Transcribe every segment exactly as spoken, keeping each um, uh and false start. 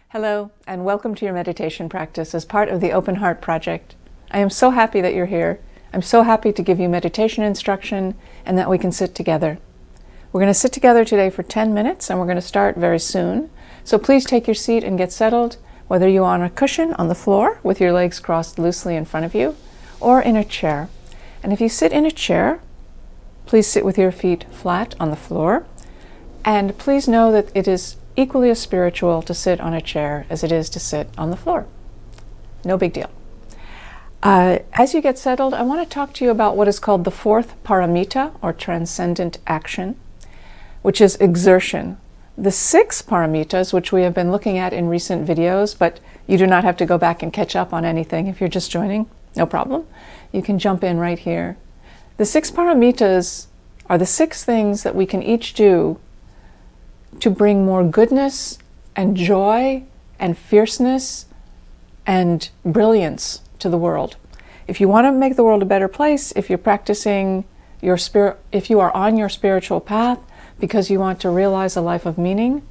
Hello, and welcome to your meditation practice as part of the Open Heart Project. I am so happy that you're here. I'm so happy to give you meditation instruction and that we can sit together. We're going to sit together today for ten minutes, and we're going to start very soon. So please take your seat and get settled, whether you're on a cushion on the floor with your legs crossed loosely in front of you, or in a chair. And if you sit in a chair, please sit with your feet flat on the floor. And please know that it is equally as spiritual to sit on a chair as it is to sit on the floor. No big deal. Uh, as you get settled, I want to talk to you about what is called the fourth paramita, or transcendent action, which is exertion. The six paramitas, which we have been looking at in recent videos, but you do not have to go back and catch up on anything if you're just joining, no problem. You can jump in right here. The six paramitas are the six things that we can each do to bring more goodness and joy and fierceness and brilliance to the world. If you want to make the world a better place, if you're practicing your spirit, if you are on your spiritual path because you want to realize a life of meaning,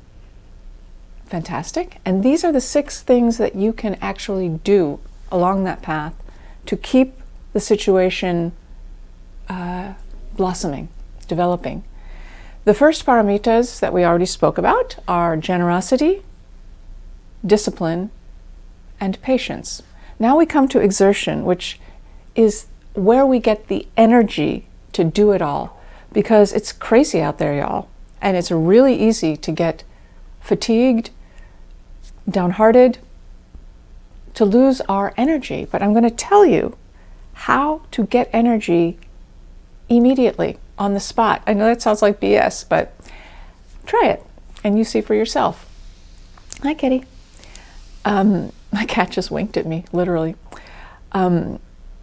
fantastic. And these are the six things that you can actually do along that path to keep the situation uh, blossoming, developing. The first paramitas that we already spoke about are generosity, discipline, and patience. Now we come to exertion, which is where we get the energy to do it all, because it's crazy out there, y'all, and it's really easy to get fatigued, downhearted, to lose our energy. But I'm going to tell you how to get energy immediately, on the spot. I know that sounds like B S, but try it and you see for yourself. Hi, kitty. Um, my cat just winked at me, literally. Um,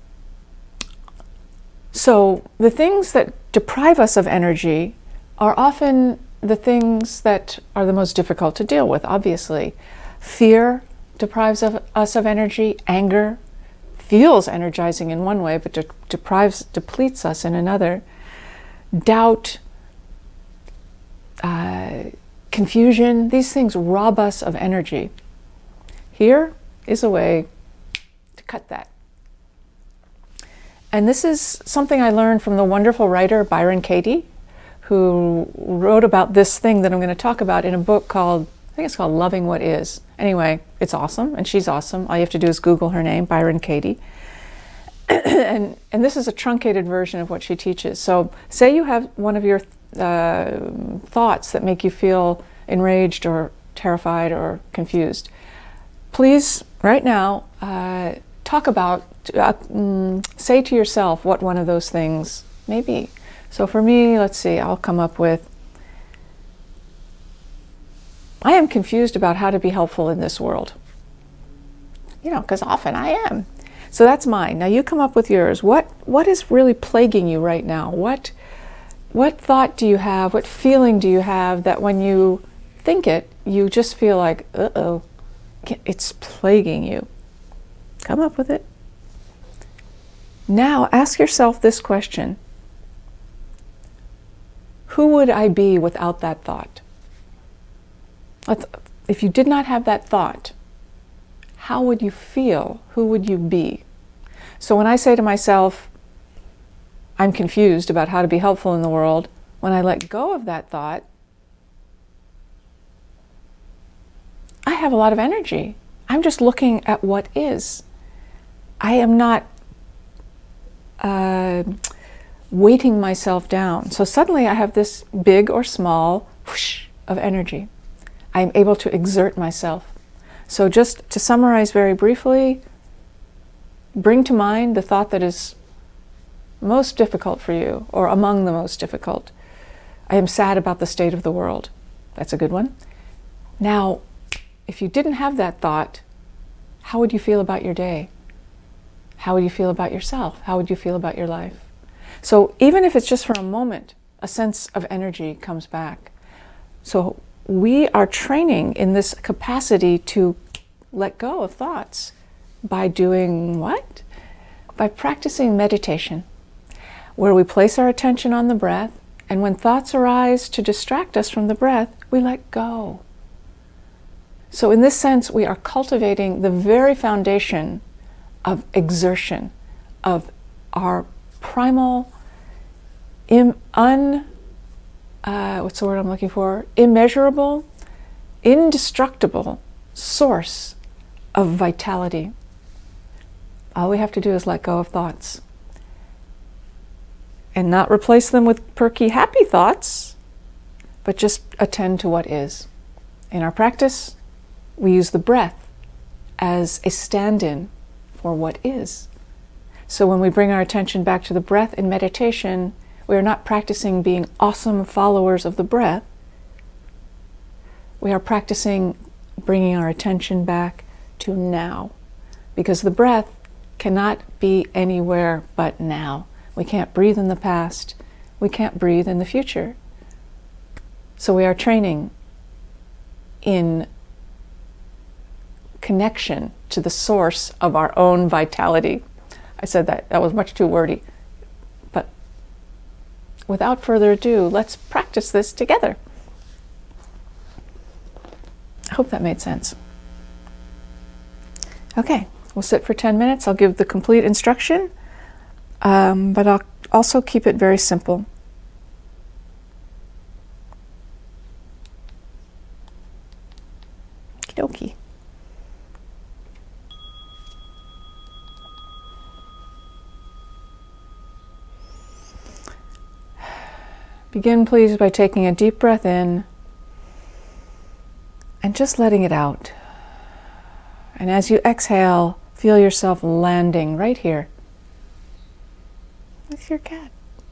so the things that deprive us of energy are often the things that are the most difficult to deal with, obviously. Fear deprives of us of energy. Anger feels energizing in one way, but de deprives, depletes us in another. Doubt, uh, confusion, these things rob us of energy. Here is a way to cut that. And this is something I learned from the wonderful writer Byron Katie, who wrote about this thing that I'm going to talk about in a book called, I think it's called Loving What Is. Anyway, it's awesome, and she's awesome. All you have to do is Google her name, Byron Katie. and, and this is a truncated version of what she teaches. So say you have one of your uh, thoughts that make you feel enraged or terrified or confused. Please, right now, uh, talk about, uh, mm, say to yourself what one of those things may be. So for me, let's see, I'll come up with, I am confused about how to be helpful in this world. You know, because often I am. So that's mine. Now you come up with yours. What what is really plaguing you right now? What what thought do you have? What feeling do you have that when you think it, you just feel like, uh-oh, it's plaguing you? Come up with it. Now ask yourself this question. Who would I be without that thought? If you did not have that thought, how would you feel? Who would you be? So when I say to myself, I'm confused about how to be helpful in the world, when I let go of that thought, I have a lot of energy. I'm just looking at what is. I am not uh, weighting myself down. So suddenly I have this big or small whoosh of energy. I'm able to exert myself. So just to summarize very briefly, bring to mind the thought that is most difficult for you, or among the most difficult. I am sad about the state of the world. That's a good one. Now, if you didn't have that thought, how would you feel about your day? How would you feel about yourself? How would you feel about your life? So even if it's just for a moment, a sense of energy comes back. So we are training in this capacity to let go of thoughts by doing what? By practicing meditation, where we place our attention on the breath, and when thoughts arise to distract us from the breath, we let go. So in this sense, we are cultivating the very foundation of exertion, of our primal, im, un, uh, what's the word I'm looking for? Immeasurable, indestructible source of vitality. All we have to do is let go of thoughts and not replace them with perky, happy thoughts, but just attend to what is. In our practice, we use the breath as a stand-in for what is. So when we bring our attention back to the breath in meditation, we are not practicing being awesome followers of the breath. We are practicing bringing our attention back to now, because the breath cannot be anywhere but now. We can't breathe in the past. We can't breathe in the future. So we are training in connection to the source of our own vitality. I said that, that was much too wordy. But without further ado, let's practice this together. I hope that made sense. Okay, we'll sit for ten minutes. I'll give the complete instruction, um, but I'll also keep it very simple. Okie dokie. Begin, please, by taking a deep breath in and just letting it out. And as you exhale, feel yourself landing right here with your cat.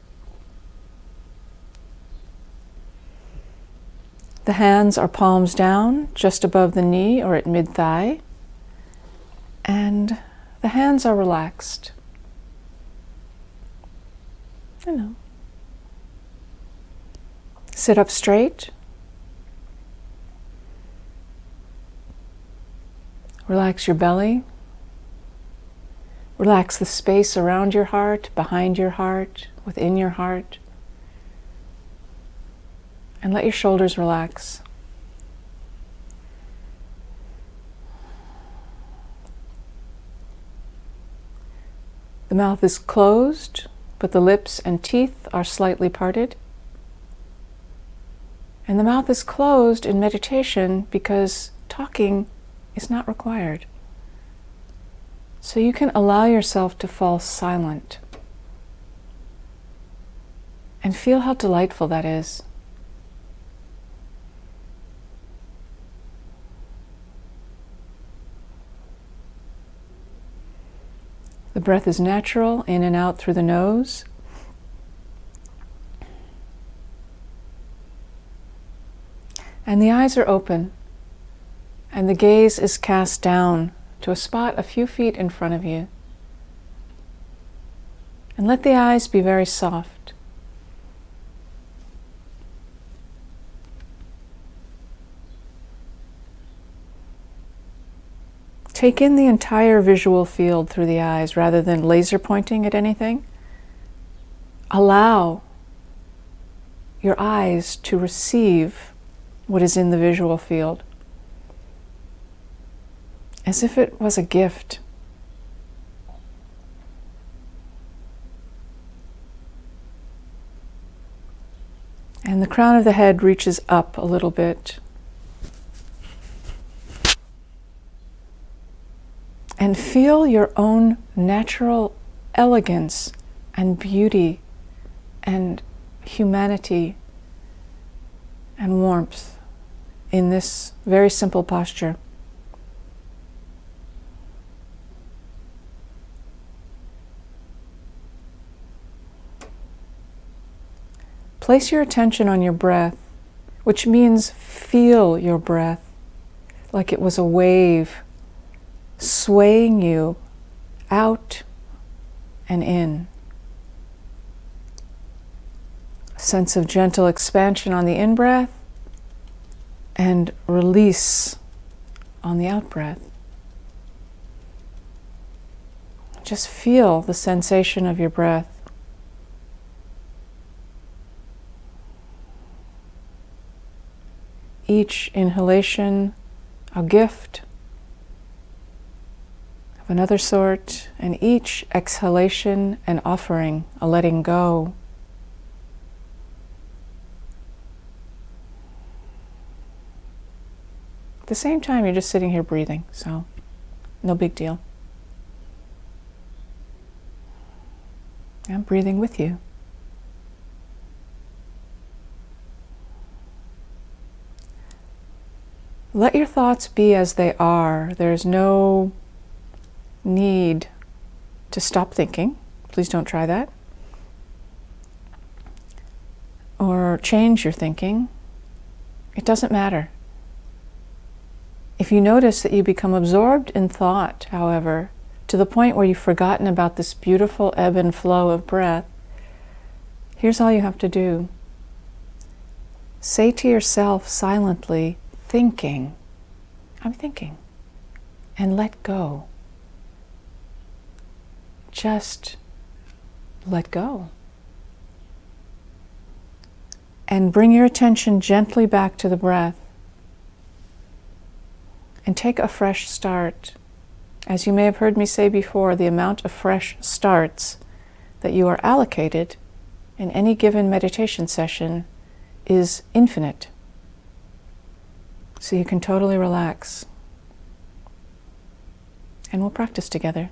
The hands are palms down, just above the knee or at mid-thigh, and the hands are relaxed. I know. Sit up straight. Relax your belly. Relax the space around your heart, behind your heart, within your heart. And let your shoulders relax. The mouth is closed, but the lips and teeth are slightly parted. And the mouth is closed in meditation because talking is not required. So you can allow yourself to fall silent. And feel how delightful that is. The breath is natural, in and out through the nose. And the eyes are open, and the gaze is cast down to a spot a few feet in front of you. And let the eyes be very soft. Take in the entire visual field through the eyes rather than laser pointing at anything. Allow your eyes to receive what is in the visual field, as if it was a gift. And the crown of the head reaches up a little bit. And feel your own natural elegance and beauty and humanity and warmth in this very simple posture. Place your attention on your breath, which means feel your breath like it was a wave swaying you out and in. A sense of gentle expansion on the in-breath and release on the out-breath. Just feel the sensation of your breath. Each inhalation a gift of another sort, and each exhalation an offering, a letting go. At the same time, you're just sitting here breathing, so no big deal. I'm breathing with you. Let your thoughts be as they are. There's no need to stop thinking. Please don't try that. Or change your thinking. It doesn't matter. If you notice that you become absorbed in thought, however, to the point where you've forgotten about this beautiful ebb and flow of breath, here's all you have to do. Say to yourself silently, thinking, I'm thinking, and let go. Just let go. And bring your attention gently back to the breath. And take a fresh start. As you may have heard me say before, the amount of fresh starts that you are allocated in any given meditation session is infinite. So you can totally relax. And we'll practice together.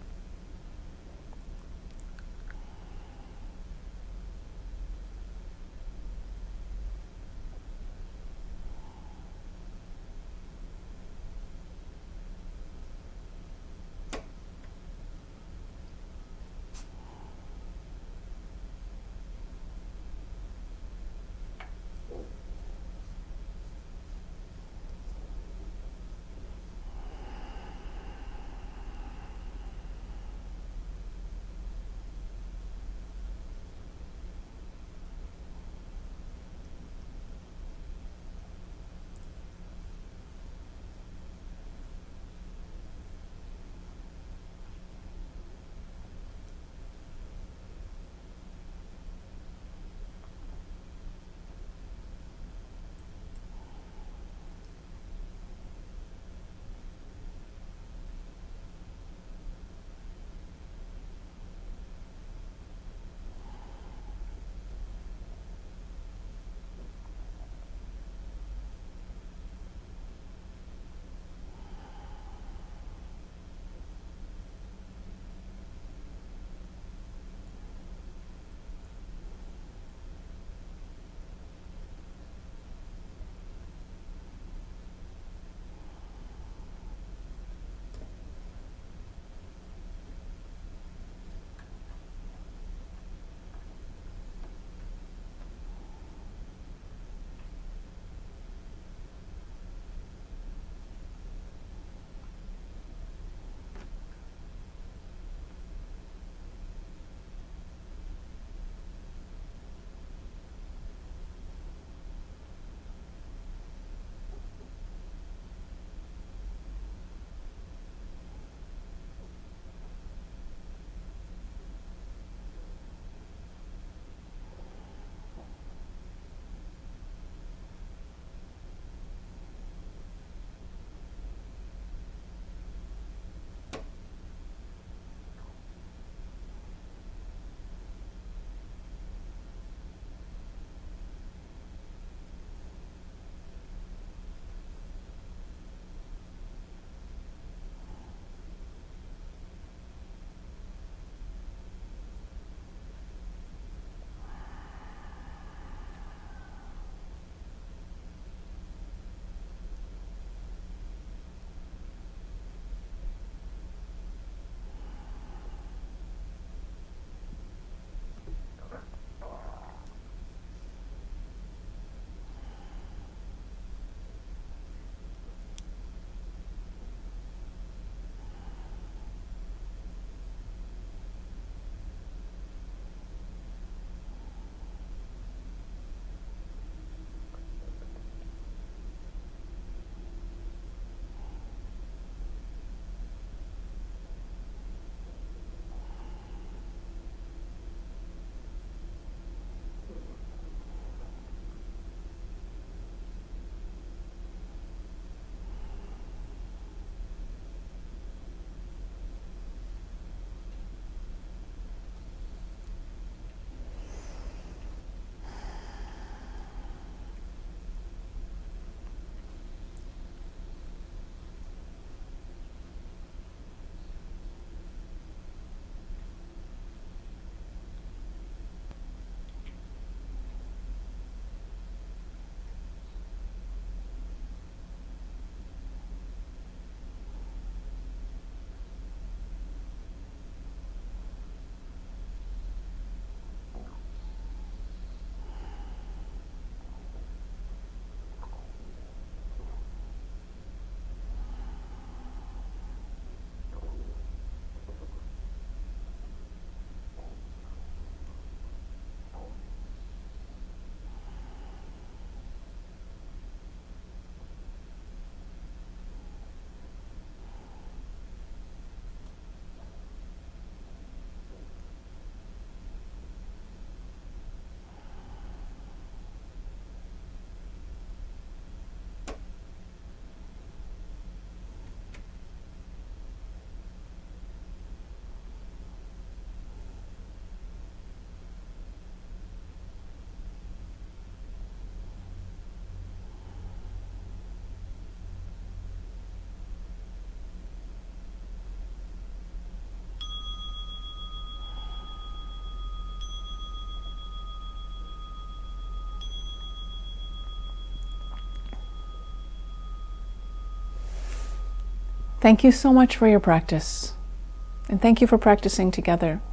Thank you so much for your practice, and thank you for practicing together.